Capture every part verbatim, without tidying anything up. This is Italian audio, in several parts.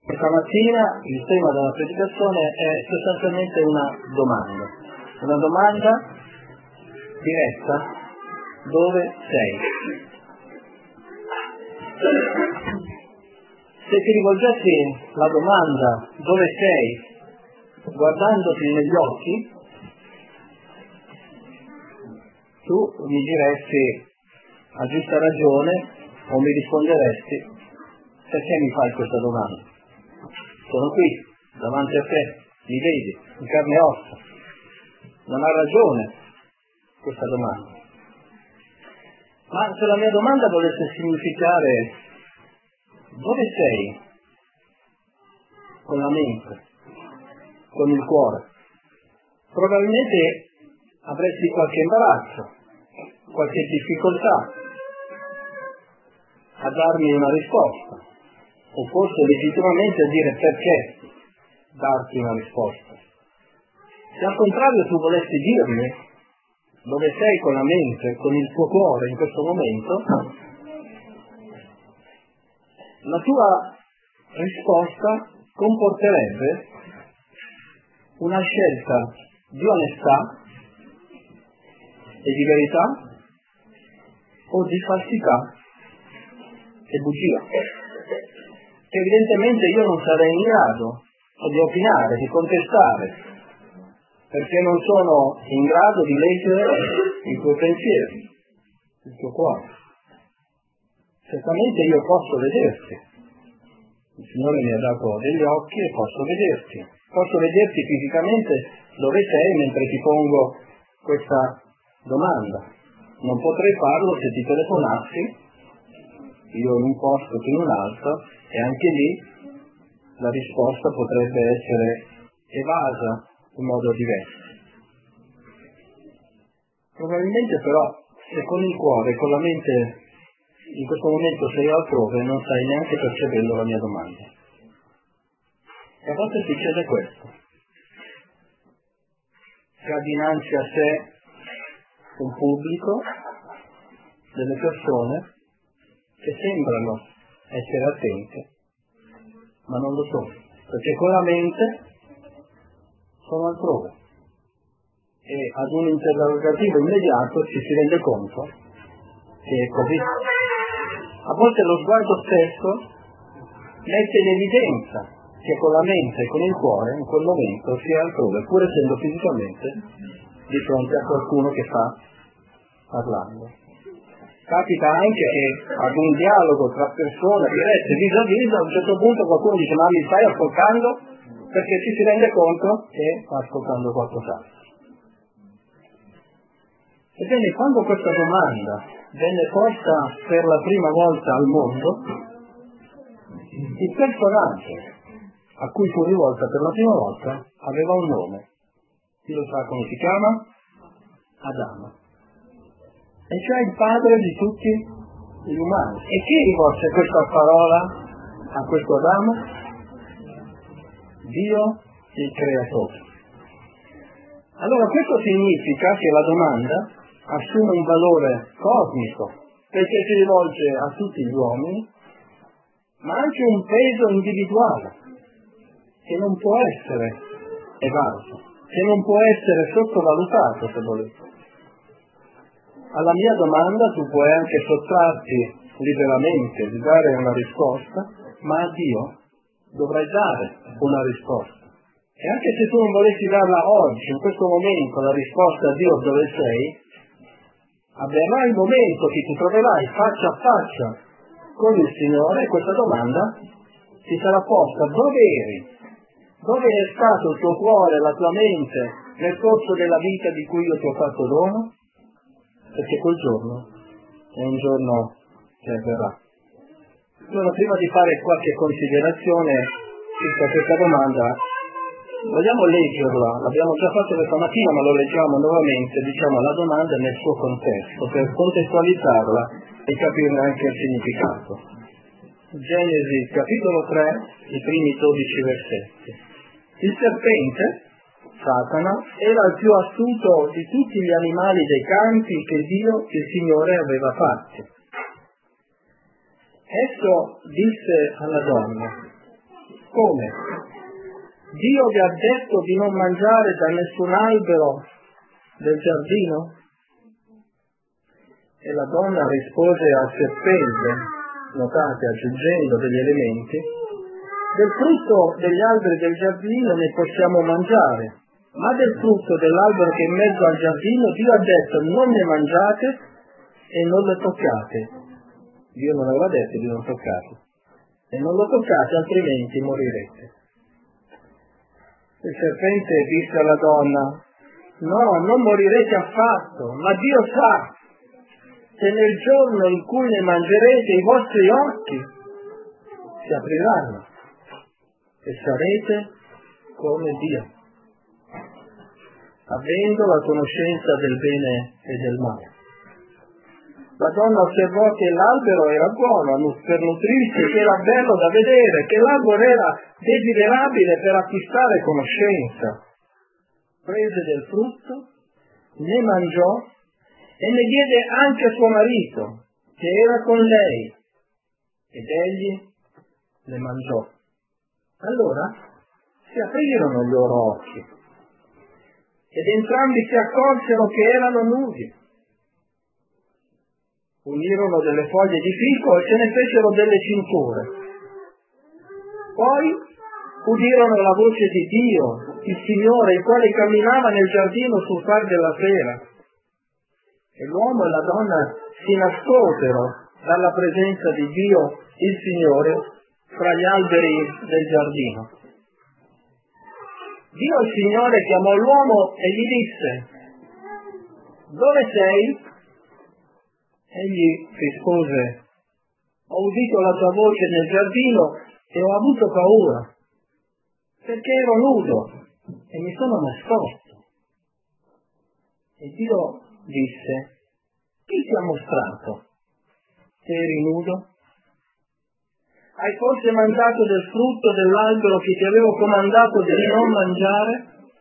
Questa mattina il tema della predicazione è sostanzialmente una domanda, una domanda diretta: dove sei? Se ti rivolgessi la domanda dove sei guardandoti negli occhi, tu mi diresti a giusta ragione o mi risponderesti: perché mi fai questa domanda? Sono qui, davanti a te, mi vedi, in carne e ossa. Non ha ragione questa domanda. Ma se la mia domanda volesse significare dove sei? Con la mente, con il cuore, probabilmente avresti qualche imbarazzo, qualche difficoltà a darmi una risposta. O forse legittimamente a dire perché darti una risposta. Se al contrario tu volessi dirmi dove sei con la mente, con il tuo cuore in questo momento, la tua risposta comporterebbe una scelta di onestà e di verità o di falsità e bugia. Evidentemente io non sarei in grado di opinare, di contestare, perché non sono in grado di leggere i tuoi pensieri, il tuo cuore. Certamente io posso vederti, il Signore mi ha dato degli occhi e posso vederti, posso vederti fisicamente dove sei mentre ti pongo questa domanda. Non potrei farlo se ti telefonassi, io in un posto che in un altro, e anche lì la risposta potrebbe essere evasa in modo diverso. Probabilmente però, se con il cuore, con la mente, in questo momento sei altrove, non stai neanche percependo la mia domanda. E a volte succede questo. Si ha dinanzi a sé un pubblico, delle persone che sembrano essere attente, ma non lo sono, perché con la mente sono altrove e ad un interrogativo immediato ci si rende conto che è così. A volte lo sguardo stesso mette in evidenza che con la mente e con il cuore in quel momento si è altrove, pur essendo fisicamente di fronte a qualcuno che sta parlando. Capita anche che ad un dialogo tra persone dirette vis-à-vis, a un certo punto qualcuno dice: ma mi stai ascoltando? Perché ci si rende conto che sta ascoltando qualcos'altro. Ebbene, quando questa domanda venne posta per la prima volta al mondo, il personaggio a cui fu rivolta per la prima volta aveva un nome. Chi lo sa come si chiama? Adamo. E cioè il padre di tutti gli umani. E chi rivolse questa parola a questo Adamo? Dio, il creatore. Allora questo significa che la domanda assume un valore cosmico, perché si rivolge a tutti gli uomini, ma anche un peso individuale, che non può essere evaso, che non può essere sottovalutato, se volete. Alla mia domanda tu puoi anche sottrarti liberamente di dare una risposta, ma a Dio dovrai dare una risposta. E anche se tu non volessi darla oggi, in questo momento, la risposta a Dio dove sei, avverrà il momento che ti troverai faccia a faccia con il Signore e questa domanda ti sarà posta: dove eri? Dove è stato il tuo cuore, la tua mente nel corso della vita di cui io ti ho fatto dono? Perché quel giorno è un giorno che avverrà. Allora, prima di fare qualche considerazione circa questa domanda, vogliamo leggerla, l'abbiamo già fatto questa mattina, ma lo leggiamo nuovamente, diciamo la domanda nel suo contesto, per contestualizzarla e capirne anche il significato. Genesi capitolo tre, i primi dodici versetti. Il serpente, Satana, era il più astuto di tutti gli animali dei campi che Dio, il Signore, aveva fatti. Esso disse alla donna: Come? Dio vi ha detto di non mangiare da nessun albero del giardino? E la donna rispose al serpente, notate, aggiungendo degli elementi: del frutto degli alberi del giardino ne possiamo mangiare, ma del frutto dell'albero che è in mezzo al giardino Dio ha detto non ne mangiate e non lo toccate. Dio non aveva detto di non toccare. E non lo toccate, altrimenti morirete. Il serpente disse alla donna: no, non morirete affatto, ma Dio sa che nel giorno in cui ne mangerete i vostri occhi si apriranno e sarete come Dio, avendo la conoscenza del bene e del male. La donna osservò che l'albero era buono per nutrirsi, che era bello da vedere, che l'albero era desiderabile per acquistare conoscenza. Prese del frutto, ne mangiò e ne diede anche a suo marito, che era con lei, ed egli ne mangiò. Allora si aprirono i loro occhi ed entrambi si accorsero che erano nudi. Unirono delle foglie di fico e se ne fecero delle cinture. Poi udirono la voce di Dio, il Signore, il quale camminava nel giardino sul far della sera. E l'uomo e la donna si nascosero dalla presenza di Dio, il Signore, fra gli alberi del giardino. Dio, il Signore, chiamò l'uomo e gli disse: dove sei? Egli rispose: ho udito la tua voce nel giardino e ho avuto paura, perché ero nudo e mi sono nascosto. E Dio disse: chi ti ha mostrato che eri nudo? Hai forse mangiato del frutto dell'albero che ti avevo comandato di non mangiare?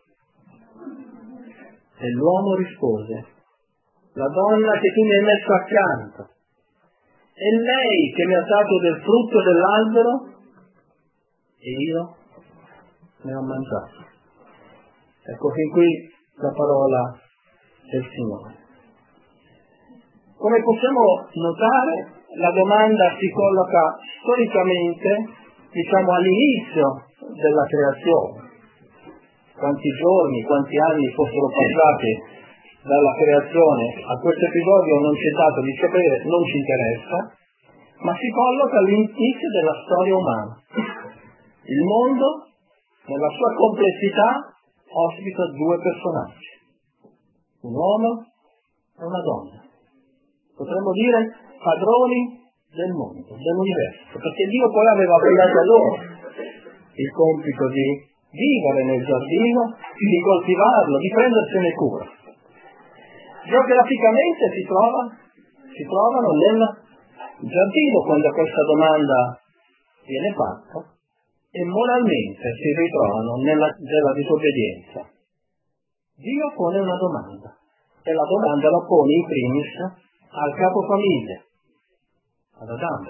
E l'uomo rispose: la donna che tu mi hai messo accanto, è lei che mi ha dato del frutto dell'albero e io ne ho mangiato. Ecco fin qui la parola del Signore. Come possiamo notare, la domanda si colloca storicamente, diciamo, all'inizio della creazione. Quanti giorni, quanti anni fossero passati dalla creazione a questo episodio non c'è dato di sapere, non ci interessa, ma si colloca all'inizio della storia umana. Il mondo, nella sua complessità, ospita due personaggi, un uomo e una donna. Potremmo dire padroni del mondo, dell'universo, perché Dio poi aveva affidato a loro il compito di vivere nel giardino, di coltivarlo, di prendersene cura. Geograficamente si, trova, si trovano nel giardino quando questa domanda viene fatta e moralmente si ritrovano nella, nella disobbedienza. Dio pone una domanda e la domanda la pone in primis al capofamiglia, ad Adamo.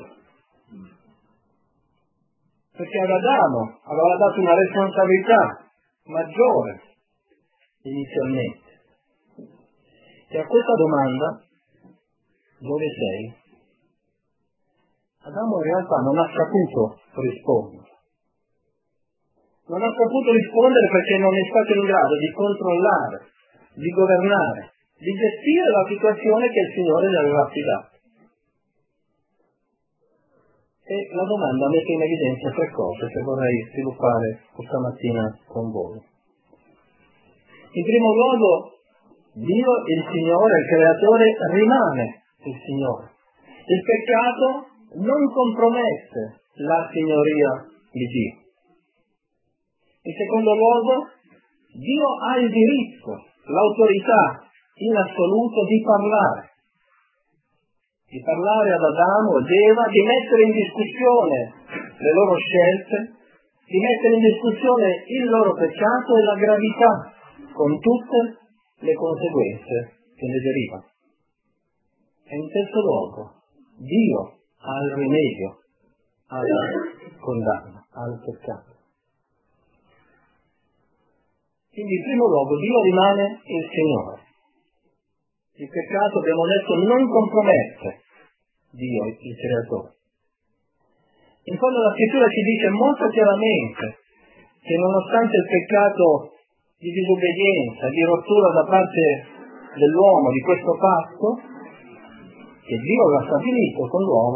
Perché ad Adamo aveva dato una responsabilità maggiore inizialmente. E a questa domanda, dove sei? Adamo in realtà non ha saputo rispondere. Non ha saputo rispondere perché non è stato in grado di controllare, di governare, di gestire la situazione che il Signore gli aveva affidato. E la domanda mette in evidenza tre cose che vorrei sviluppare questa mattina con voi. In primo luogo, Dio, il Signore, il Creatore, rimane il Signore. Il peccato non compromette la signoria di Dio. In secondo luogo, Dio ha il diritto, l'autorità in assoluto di parlare. Di parlare ad Adamo ed Eva, di mettere in discussione le loro scelte, di mettere in discussione il loro peccato e la gravità, con tutte le conseguenze che ne derivano. E in terzo luogo, Dio ha il rimedio alla condanna, al peccato. Quindi in primo luogo Dio rimane il Signore. Il peccato, abbiamo detto, non compromette Dio, il Creatore. In fondo la Scrittura ci dice molto chiaramente che nonostante il peccato di disobbedienza, di rottura da parte dell'uomo di questo patto, che Dio l'ha stabilito con l'uomo,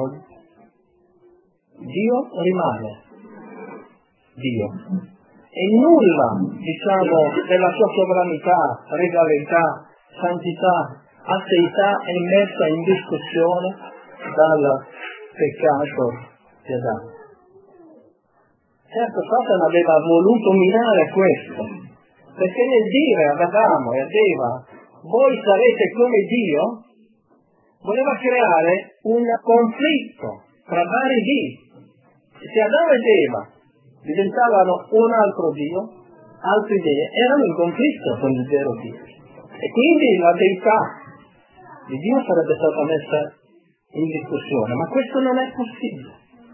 Dio rimane Dio. E nulla, diciamo, della sua sovranità, regalità, santità, asteità è messa in discussione dal peccato di Adamo. Certo, Satana aveva voluto minare questo, perché nel dire ad Adamo e ad Eva, voi sarete come Dio, voleva creare un conflitto tra vari Dio. Se Adamo ed Eva diventavano un altro Dio, altre idee, erano in conflitto con il vero Dio. E quindi la deità di Dio sarebbe stata messa in discussione, ma questo non è possibile.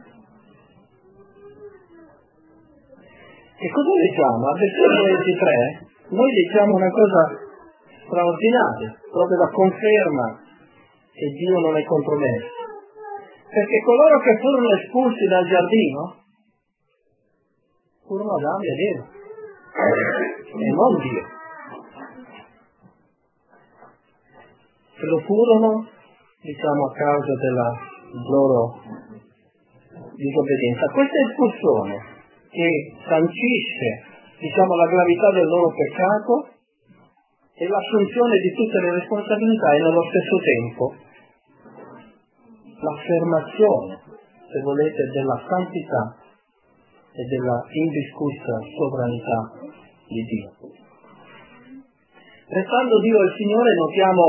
E cosa leggiamo? A versetto ventitré noi leggiamo una cosa straordinaria, proprio la conferma che Dio non è compromesso. Perché coloro che furono espulsi dal giardino furono Adamo ed Eva, e non Dio. E lo furono, diciamo, a causa della loro disobbedienza. Questa espulsione che sancisce, diciamo, la gravità del loro peccato e l'assunzione di tutte le responsabilità e nello stesso tempo l'affermazione, se volete, della santità e della indiscussa sovranità di Dio. Restando Dio il Signore, notiamo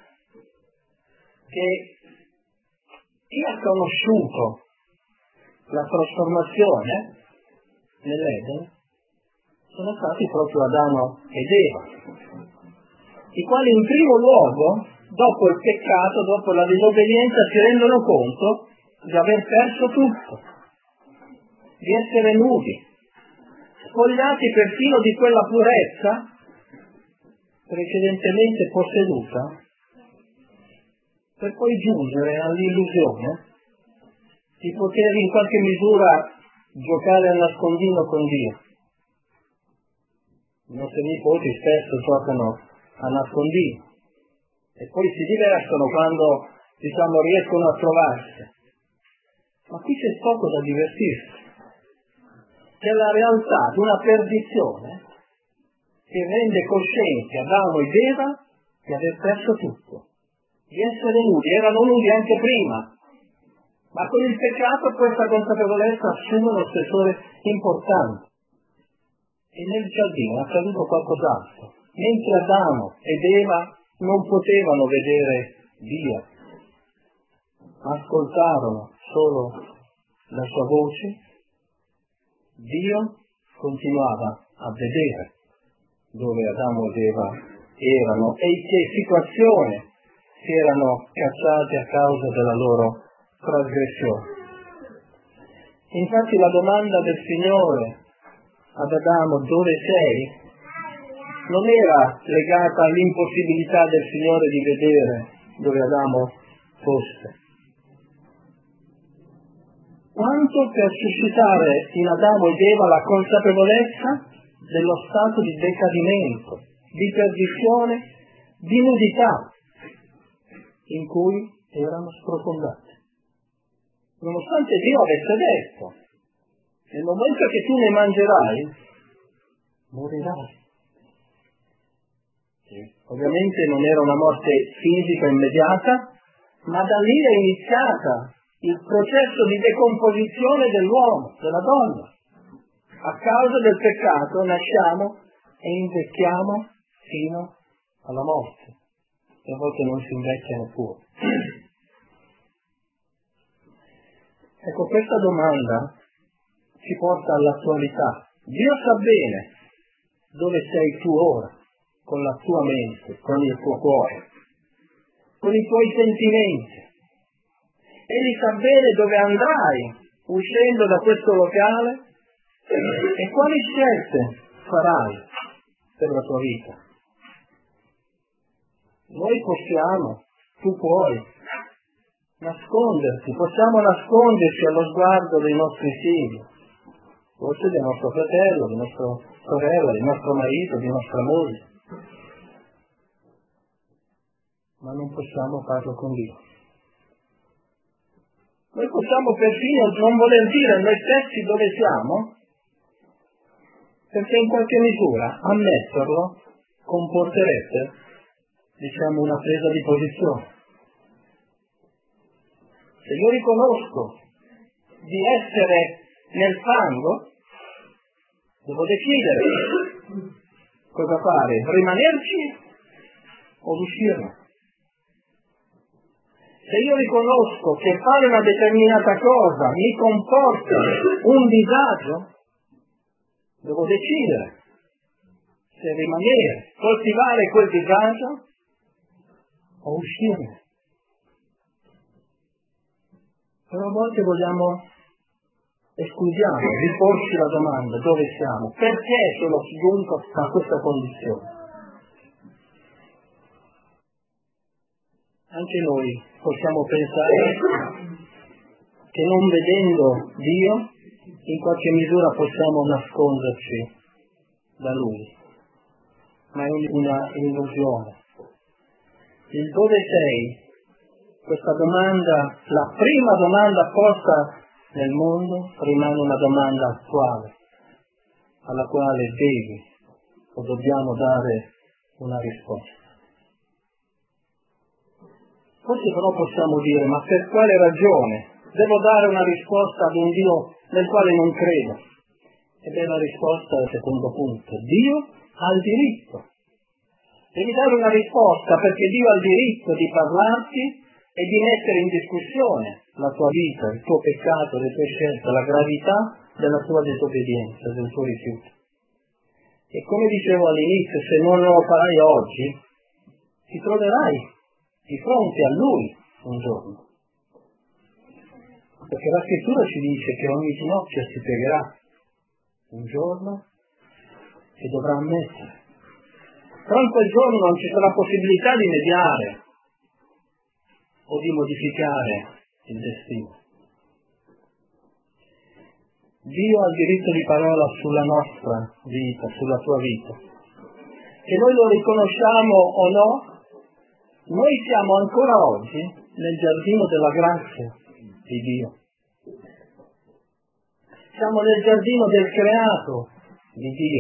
che chi ha conosciuto la trasformazione nell'Eden sono stati proprio Adamo ed Eva, i quali in primo luogo, dopo il peccato, dopo la disobbedienza, si rendono conto di aver perso tutto, di essere nudi, spogliati perfino di quella purezza precedentemente posseduta, per poi giungere all'illusione di poter in qualche misura giocare a nascondino con Dio. I nostri nipoti spesso giocano a nascondino e poi si divertono quando, diciamo, riescono a trovarsi. Ma qui c'è poco da divertirsi. C'è la realtà di una perdizione che rende coscienti Adamo ed Eva di aver perso tutto, di essere nudi. Erano nudi anche prima, ma con il peccato questa consapevolezza assume uno spessore importante. E nel giardino è accaduto qualcos'altro. Mentre Adamo ed Eva non potevano vedere Dio, ascoltarono solo la sua voce, Dio continuava a vedere dove Adamo ed Eva erano e in che situazione si erano cacciati a causa della loro trasgressione. Infatti la domanda del Signore ad Adamo, dove sei, non era legata all'impossibilità del Signore di vedere dove Adamo fosse, quanto per suscitare in Adamo ed Eva la consapevolezza dello stato di decadimento, di perdizione, di nudità in cui erano sprofondati. Nonostante Dio avesse detto, nel momento che tu ne mangerai, morirai. Sì. Ovviamente non era una morte fisica immediata, ma da lì è iniziata il processo di decomposizione dell'uomo, della donna. A causa del peccato nasciamo e invecchiamo fino alla morte. E a volte non si invecchia neppure. Ecco, questa domanda ci porta all'attualità. Dio sa bene dove sei tu ora, con la tua mente, con il tuo cuore, con i tuoi sentimenti. Egli sa bene dove andrai uscendo da questo locale e quali scelte farai per la tua vita. Noi possiamo, tu puoi nasconderti, possiamo nasconderci allo sguardo dei nostri figli, forse del nostro fratello, di nostra sorella, di nostro marito, di nostra moglie, ma non possiamo farlo con Dio. Noi possiamo perfino non voler dire a noi stessi dove siamo, perché in qualche misura ammetterlo comporterebbe, diciamo, una presa di posizione. Se io riconosco di essere nel fango, devo decidere cosa fare, rimanerci o uscirne. Se io riconosco che fare una determinata cosa mi comporta un disagio, devo decidere se rimanere, coltivare quel disagio o uscirne. Però a volte vogliamo, escludiamo di porci la domanda dove siamo, perché sono giunto a questa condizione. Anche noi possiamo pensare che non vedendo Dio, in qualche misura possiamo nasconderci da Lui, ma è una illusione. Il dove sei, questa domanda, la prima domanda posta nel mondo, rimane una domanda attuale, alla quale devi o dobbiamo dare una risposta. Forse però possiamo dire, ma per quale ragione devo dare una risposta ad un Dio nel quale non credo? Ed è la risposta al secondo punto. Dio ha il diritto. Devi dare una risposta perché Dio ha il diritto di parlarti e di mettere in discussione la tua vita, il tuo peccato, le tue scelte, la gravità della tua disobbedienza, del tuo rifiuto. E come dicevo all'inizio, se non lo farai oggi, ti troverai di fronte a Lui un giorno. Perché la Scrittura ci dice che ogni ginocchio si piegherà un giorno e dovrà ammettere. Però in quel giorno non ci sarà possibilità di mediare o di modificare il destino. Dio ha il diritto di parola sulla nostra vita, sulla tua vita. Che noi lo riconosciamo o no, noi siamo ancora oggi nel giardino della grazia di Dio. Siamo nel giardino del creato di Dio.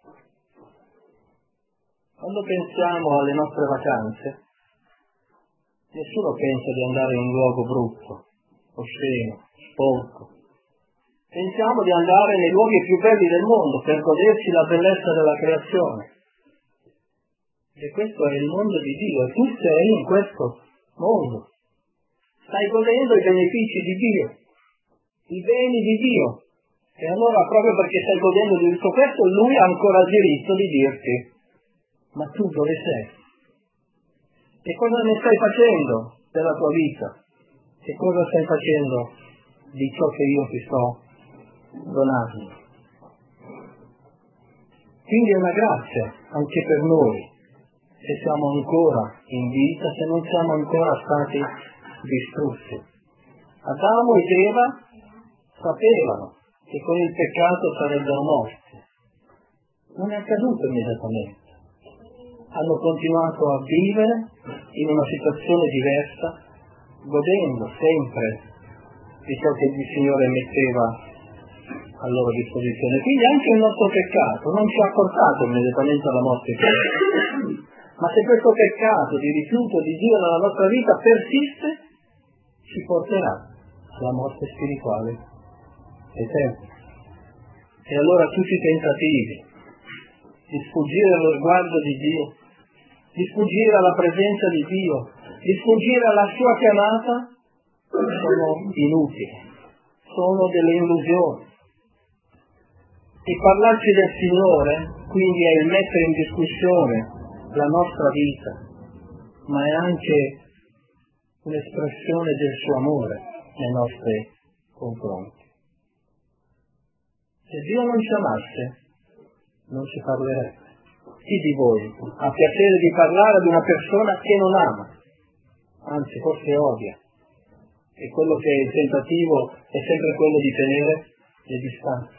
Quando pensiamo alle nostre vacanze, nessuno pensa di andare in un luogo brutto, osceno, sporco. Pensiamo di andare nei luoghi più belli del mondo per goderci la bellezza della creazione. E questo è il mondo di Dio, e tu sei in questo mondo. Stai godendo i benefici di Dio, i beni di Dio. E allora, proprio perché stai godendo di tutto questo, Lui ha ancora il diritto di dirti: ma tu dove sei? Che cosa ne stai facendo della tua vita? Che cosa stai facendo di ciò che io ti sto donando? Quindi è una grazia anche per noi, se siamo ancora in vita, se non siamo ancora stati distrutti. Adamo ed Eva sapevano che con il peccato sarebbero morti. Non è accaduto immediatamente. Hanno continuato a vivere in una situazione diversa, godendo sempre di ciò che il Signore metteva a loro disposizione. Quindi anche il nostro peccato non ci ha portato immediatamente alla morte fisica. Ma se questo peccato di rifiuto di Dio nella nostra vita persiste, ci porterà alla morte spirituale eterna. E allora tutti i tentativi di sfuggire allo sguardo di Dio, di sfuggire alla presenza di Dio, di sfuggire alla sua chiamata, sono inutili, sono delle illusioni. E parlarci del Signore, quindi, è il mettere in discussione la nostra vita, ma è anche un'espressione del suo amore nei nostri confronti. Se Dio non ci amasse, non ci parlerebbe. Chi di voi ha piacere di parlare ad una persona che non ama? Anzi, forse odia. E quello che è il tentativo è sempre quello di tenere le distanze.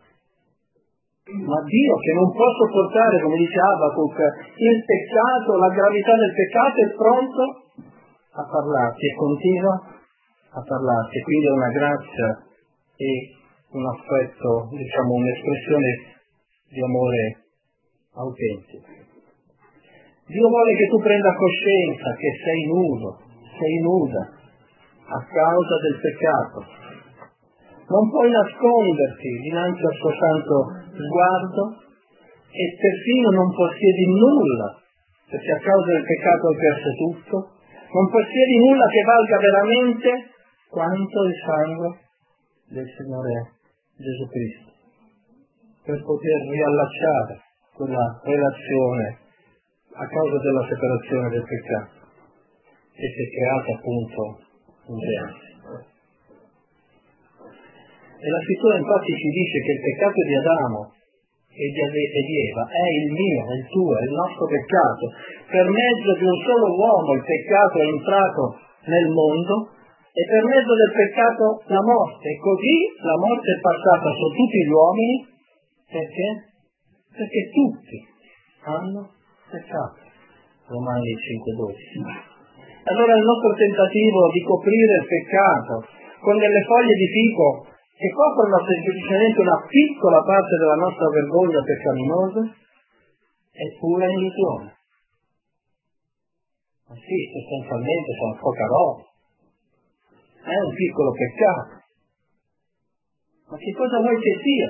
Ma Dio, che non può sopportare, come dice Abacuc, il peccato, la gravità del peccato, è pronto a parlarti e continua a parlarti. Quindi è una grazia e un affetto, diciamo un'espressione di amore autentico. Dio vuole che tu prenda coscienza che sei nudo, sei nuda a causa del peccato. Non puoi nasconderti dinanzi al suo santo sguardo e perfino non possiedi nulla, perché a causa del peccato hai perso tutto. Non possiedi nulla che valga veramente quanto il sangue del Signore Gesù Cristo, per poter riallacciare quella relazione a causa della separazione del peccato che si è creata appunto in Genesi. E la scrittura infatti ci dice che il peccato di Adamo e di, Ade- e di Eva è il mio, è il tuo, è il nostro peccato. Per mezzo di un solo uomo il peccato è entrato nel mondo e per mezzo del peccato la morte. E così la morte è passata su tutti gli uomini. Perché? Perché tutti hanno peccato. Romani cinque dodici. Allora il nostro tentativo di coprire il peccato con delle foglie di fico che coprono semplicemente una piccola parte della nostra vergogna peccaminosa è pura illusione. Ma sì, sostanzialmente sono poca roba. È un piccolo peccato. Ma che cosa vuoi che sia?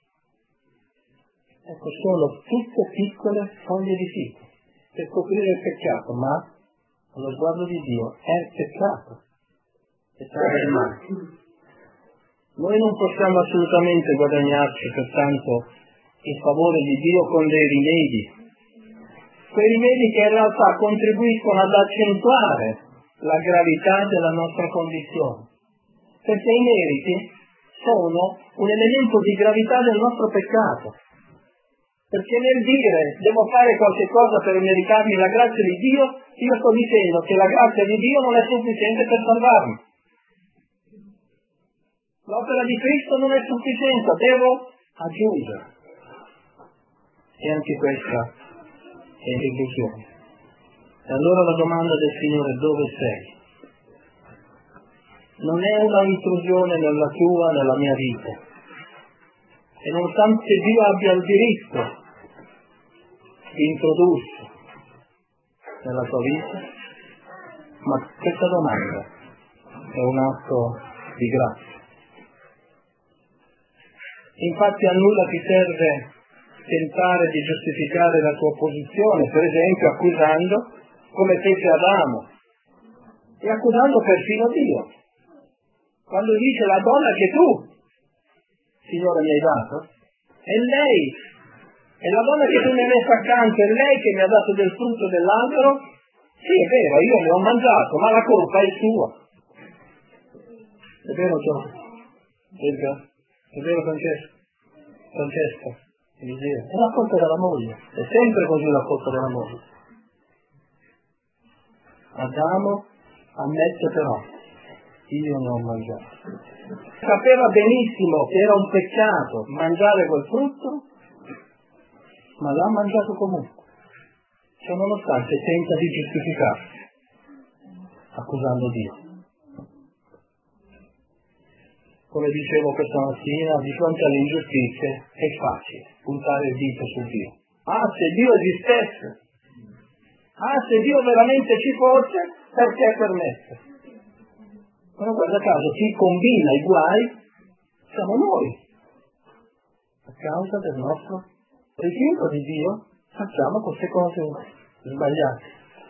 Ecco, sono tutte piccole foglie di fico per coprire il peccato, ma allo sguardo di Dio è peccato. Peccato di male. Noi non possiamo assolutamente guadagnarci pertanto il favore di Dio con dei rimedi, quei rimedi che in realtà contribuiscono ad accentuare la gravità della nostra condizione, perché i meriti sono un elemento di gravità del nostro peccato, perché nel dire devo fare qualche cosa per meritarmi la grazia di Dio, io sto dicendo che la grazia di Dio non è sufficiente per salvarmi. L'opera di Cristo non è sufficiente, devo aggiungere. E anche questa è l'illusione. E allora la domanda del Signore è: dove sei? Non è una intrusione nella tua, nella mia vita. E nonostante Dio abbia il diritto di introdursi nella tua vita, ma questa domanda è un atto di grazia. Infatti a nulla ti serve tentare di giustificare la tua posizione, per esempio accusando, come fece Adamo, e accusando perfino Dio. Quando dice: la donna che tu, Signore, mi hai dato, è lei, è la donna che tu mi hai messo accanto, è lei che mi ha dato del frutto dell'albero. Sì, è vero, io ne ho mangiato, ma la colpa è sua. È vero, Giorgio? È vero, Francesco? Francesco, Eliseo. È la colpa della moglie, è sempre così la colpa della moglie. Adamo ammette però: io ne ho mangiato. Sapeva benissimo che era un peccato mangiare quel frutto, ma l'ha mangiato comunque. Cioè, nonostante tenta di giustificarsi, accusando Dio. Come dicevo questa mattina, di fronte alle ingiustizie è facile puntare il dito su Dio. Ah, se Dio esistesse! Ah, se Dio veramente ci fosse, perché permette? Però guarda caso, chi combina i guai siamo noi. A causa del nostro rifiuto di Dio facciamo queste cose sbagliate.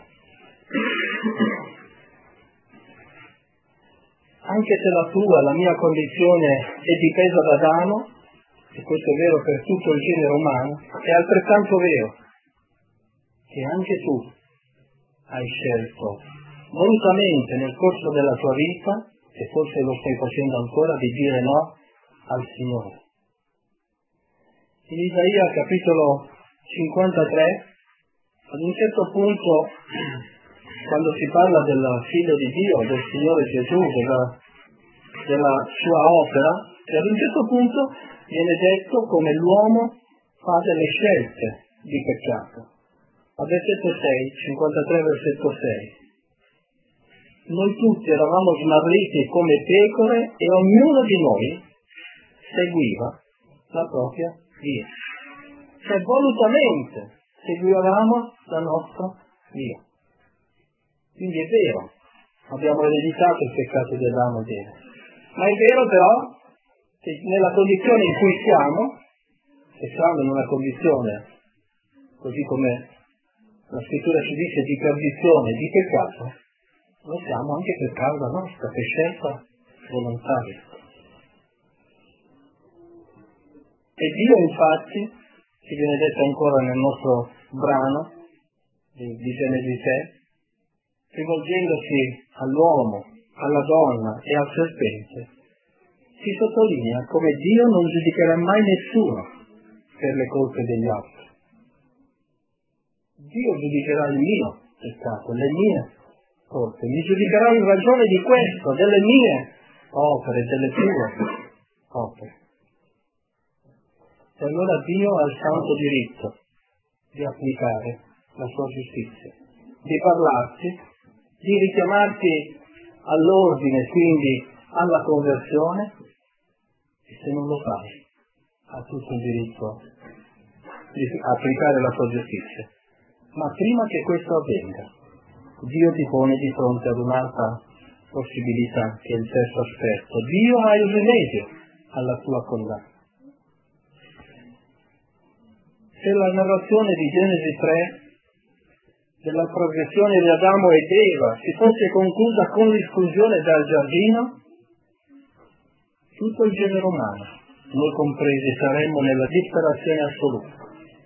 Anche se la tua, la mia condizione è dipesa da Adamo, e questo è vero per tutto il genere umano, è altrettanto vero che anche tu hai scelto volutamente nel corso della tua vita, e forse lo stai facendo ancora, di dire no al Signore. In Isaia capitolo cinquantatré, ad un certo punto, quando si parla del Figlio di Dio, del Signore Gesù, della, della sua opera, e ad un certo punto viene detto come l'uomo fa delle scelte di peccato. A versetto sei, cinquantatré versetto sei. Noi tutti eravamo smarriti come pecore e ognuno di noi seguiva la propria via. Cioè volutamente seguivamo la nostra via. Quindi è vero, abbiamo ereditato il peccato di Adamo ed Eva. Ma è vero però che nella condizione in cui siamo, se siamo in una condizione, così come la scrittura ci dice, di perdizione, di peccato, lo siamo anche per causa nostra, per scelta volontaria. E Dio infatti, ci viene detto ancora nel nostro brano di, di Genesi sei, rivolgendosi all'uomo, alla donna e al serpente, si sottolinea come Dio non giudicherà mai nessuno per le colpe degli altri. Dio giudicherà il mio peccato, le mie colpe, mi giudicherà in ragione di questo, delle mie opere, delle tue opere. E allora Dio ha il santo diritto di applicare la sua giustizia, di parlarti, di richiamarti all'ordine, quindi alla conversione, e se non lo fai ha tutto il diritto di applicare la sua giustizia. Ma prima che questo avvenga, Dio ti pone di fronte ad un'altra possibilità, che è il terzo aspetto. Dio ha il rimedio alla tua condanna. Se la narrazione di Genesi tre della progressione di Adamo ed Eva si fosse conclusa con l'esclusione dal giardino, tutto il genere umano, noi compresi, saremmo nella disperazione assoluta.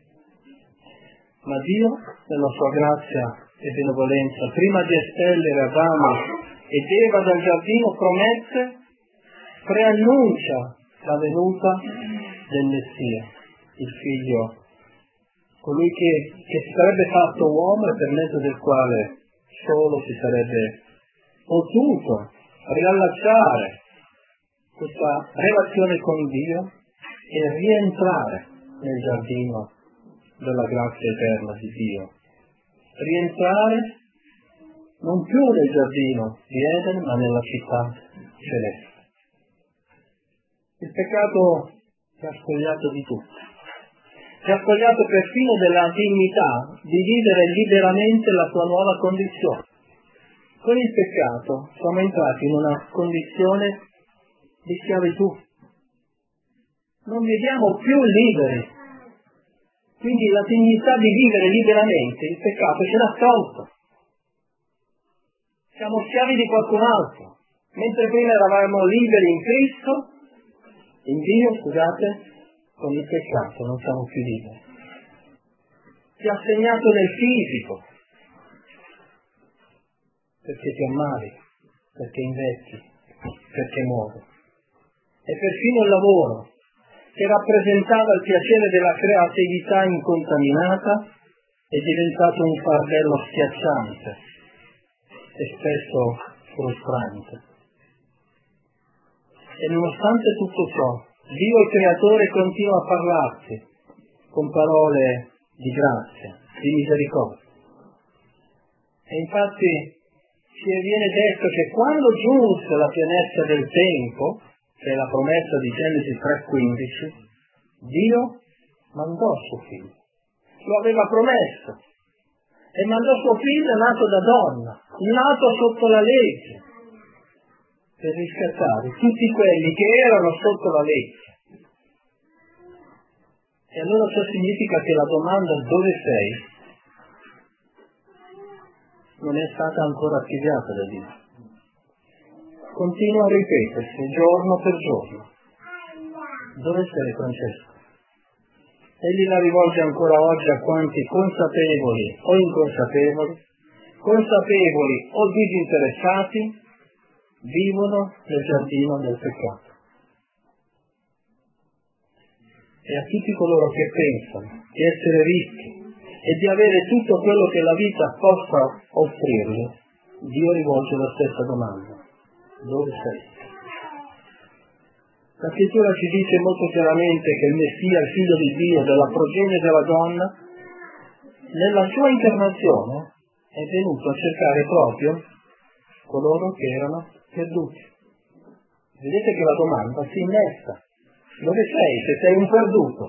Ma Dio, nella sua grazia e benevolenza, prima di espellere Adamo ed Eva dal giardino, promette, preannuncia la venuta del Messia, il Figlio, colui che, che si sarebbe fatto uomo e per mezzo del quale solo si sarebbe potuto riallacciare questa relazione con Dio e rientrare nel giardino della grazia eterna di Dio. Rientrare non più nel giardino di Eden, ma nella città celeste. Il peccato ti ha spogliato di tutto. Ti ha spogliato perfino della dignità di vivere liberamente la tua nuova condizione. Con il peccato siamo entrati in una condizione di schiavitù. Non viviamo più liberi. Quindi la dignità di vivere liberamente, il peccato ce l'ha tolto. Siamo schiavi di qualcun altro. Mentre prima eravamo liberi in Cristo, in Dio, scusate, con il peccato non siamo più liberi. Ti ha segnato nel fisico, perché ti ammali, perché invecchi, perché muori. E perfino il lavoro, che rappresentava il piacere della creatività incontaminata, è diventato un fardello schiacciante e spesso frustrante. E nonostante tutto ciò, Dio il Creatore continua a parlarti con parole di grazia, di misericordia. E infatti ci viene detto che quando giunse la pienezza del tempo, che è la promessa di Genesi tre quindici, Dio mandò suo figlio. Lo aveva promesso. E mandò suo figlio nato da donna, nato sotto la legge, per riscattare tutti quelli che erano sotto la legge. E allora ciò significa che la domanda dove sei non è stata ancora archiviata da Dio. Continua a ripetersi giorno per giorno. Dove sei, Francesco? Egli la rivolge ancora oggi a quanti consapevoli o inconsapevoli, consapevoli o disinteressati, vivono nel giardino del peccato. e a tutti coloro che pensano di essere ricchi e di avere tutto quello che la vita possa offrirgli, Dio rivolge la stessa domanda: dove sei? La scrittura ci dice molto chiaramente che il Messia, il figlio di Dio, della progenie della donna, nella sua incarnazione è venuto a cercare proprio coloro che erano perduti. Vedete che la domanda si innesta: dove sei se sei un perduto?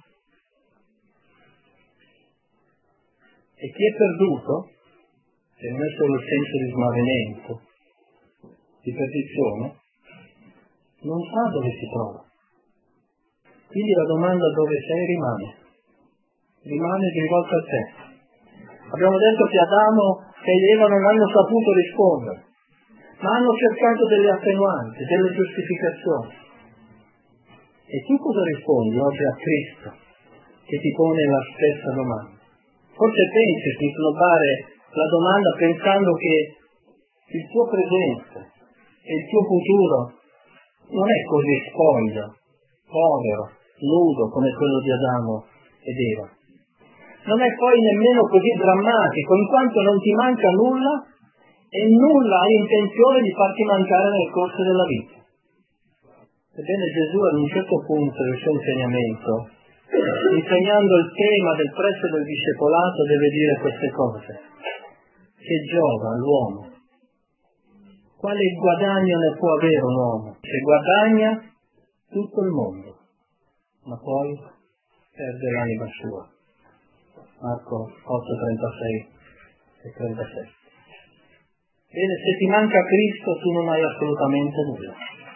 E chi è perduto, se non è solo il senso di smarrimento, di perdizione, non sa dove si trova. Quindi la domanda dove sei rimane, rimane rivolta a te. Abbiamo detto che Adamo e Eva non hanno saputo rispondere, ma hanno cercato delle attenuanti, delle giustificazioni. E tu cosa rispondi oggi a Cristo che ti pone la stessa domanda? Forse pensi di snobare la domanda pensando che il tuo presente e il tuo futuro non è così spoglio, povero, nudo come quello di Adamo ed Eva. Non è poi nemmeno così drammatico, in quanto non ti manca nulla e nulla hai intenzione di farti mancare nel corso della vita. Ebbene, Gesù ad un certo punto del suo insegnamento, insegnando il tema del prezzo del discepolato, deve dire queste cose: che giova all'uomo? Quale guadagno ne può avere un uomo se guadagna tutto il mondo, ma poi perde l'anima sua? Marco otto, trentasei e trentasette. Bene, se ti manca Cristo tu non hai assolutamente nulla.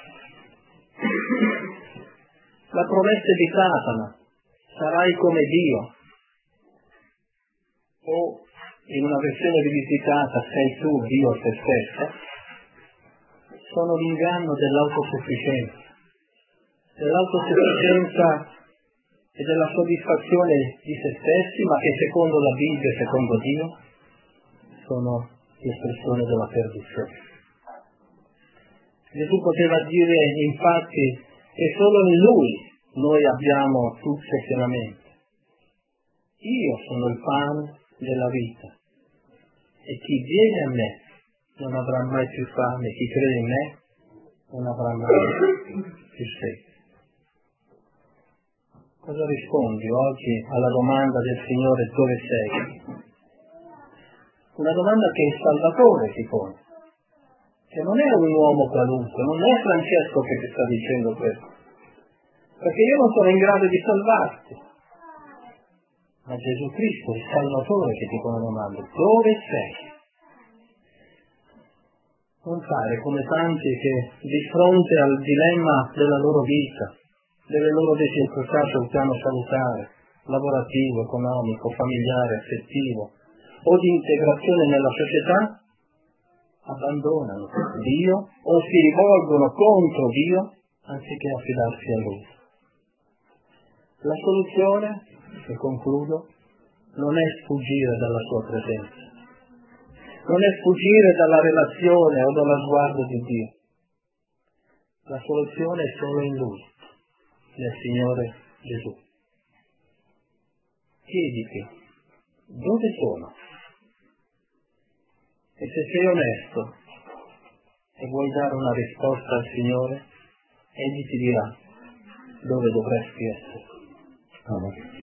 La promessa di Satana, sarai come Dio, o in una versione rivisitata sei tu Dio te stesso, sono l'inganno dell'autosufficienza, dell'autosufficienza e della soddisfazione di se stessi, ma che secondo la Bibbia e secondo Dio sono l'espressione della perdizione. Gesù poteva dire infatti che solo in Lui noi abbiamo tutto pienamente. Io sono il pane della vita e chi viene a me non avrà mai più fame, chi crede in me non avrà mai più sete. Cosa rispondi oggi alla domanda del Signore dove sei? Una domanda che il Salvatore ti pone, che non è un uomo qualunque, non è Francesco che ti sta dicendo questo, perché io non sono in grado di salvarti, ma Gesù Cristo, il Salvatore, che ti pone la domanda: dove sei? Non fare come tanti che di fronte al dilemma della loro vita, delle loro difficoltà sul piano salutare, lavorativo, economico, familiare, affettivo o di integrazione nella società, abbandonano Dio o si rivolgono contro Dio anziché affidarsi a Lui. La soluzione, e concludo, non è sfuggire dalla sua presenza, non è sfuggire dalla relazione o dallo sguardo di Dio. La soluzione è solo in Lui, nel Signore Gesù. Chiediti: dove sono? E se sei onesto e vuoi dare una risposta al Signore, Egli ti dirà dove dovresti essere. Amen.